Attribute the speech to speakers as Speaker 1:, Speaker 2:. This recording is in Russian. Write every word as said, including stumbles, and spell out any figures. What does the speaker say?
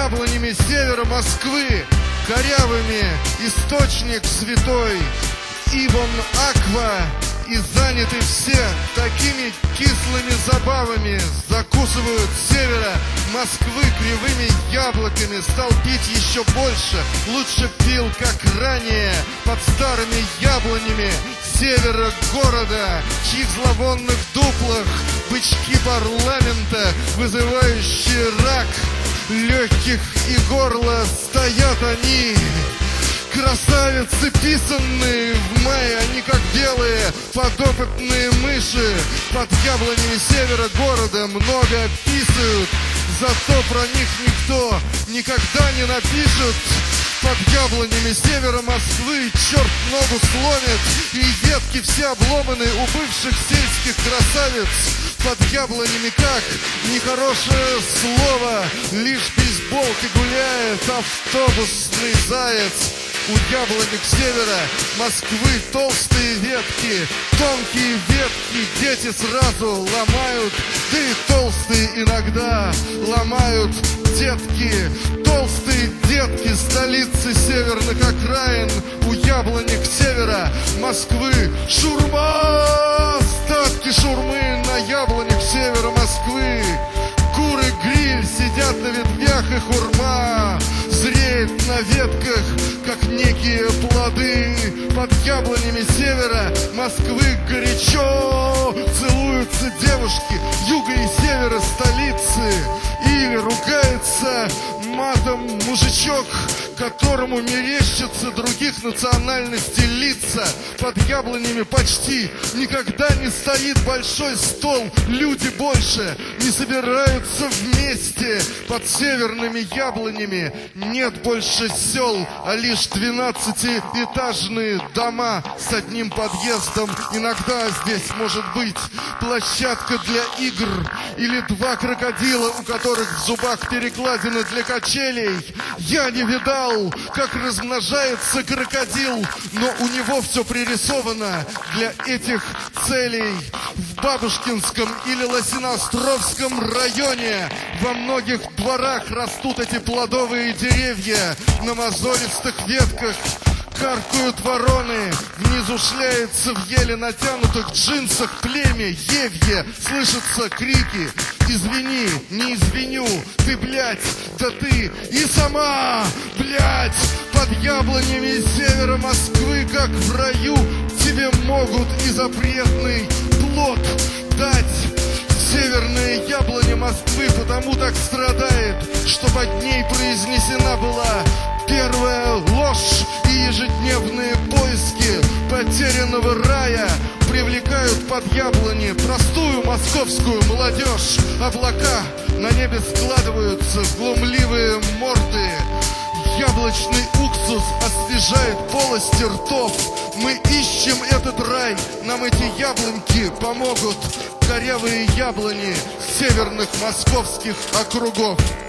Speaker 1: яблонями севера Москвы, корявыми источник святой, Ивон Аква, и заняты все такими кислыми забавами, закусывают с севера Москвы кривыми яблоками. Стал пить еще больше, лучше пил, как ранее, под старыми яблонями севера города, чьих зловонных дуплах бычки парламента, вызывающие рак легких и горла, стоят они. Красавицы, писанные в мае, они как белые подопытные мыши. Под яблонями севера города много писают, зато про них никто никогда не напишет. Под яблонями севера Москвы черт ногу сломит, и ветки все обломаны у бывших сельских красавиц. Под яблонями как нехорошее слово, лишь бейсболки гуляет автобусный заяц. У яблонек севера Москвы толстые ветки, тонкие ветки дети сразу ломают, да и толстые иногда ломают детки. Толстые детки столицы северных окраин, у яблонек севера Москвы шурма, остатки шурмы на яблонях севера Москвы. Куры-гриль сидят на ветвях, и хурма зреет на ветках, как некие плоды. Под яблонями севера Москвы горячо целуются девушки юга и севера столицы, и ругается матом мужичок, которому мерещатся других национальностей лица. Под яблонями почти никогда не стоит большой стол, люди больше не собираются вместе. Под северными яблонями нет больше сел, а лишь двенадцатиэтажные дома с одним подъездом. Иногда здесь может быть площадка для игр или два крокодила, у которых в зубах перекладина для качелей. Я не видал, как размножается крокодил, но у него все пририсовано для этих целей. В Бабушкинском или Лосиноостровском районе во многих дворах растут эти плодовые деревья. На мозолистых ветках каркают вороны, внизу шляется в еле натянутых джинсах племя Евье. Слышатся крики: извини, не извиню, ты, блядь, да ты и сама, блядь. Под яблонями севера Москвы, как в раю, тебе могут и запретный плод дать. Северная яблоня Москвы потому так страдает, что под ней произнесена была первая ложь, и ежедневные поиски потерянного рая привлекают под яблони простую московскую молодежь. Облака на небе складываются в глумливые морды. Яблочный уксус освежает полости ртов. Мы ищем этот рай, нам эти яблоньки помогут. Корявые яблони северных московских округов.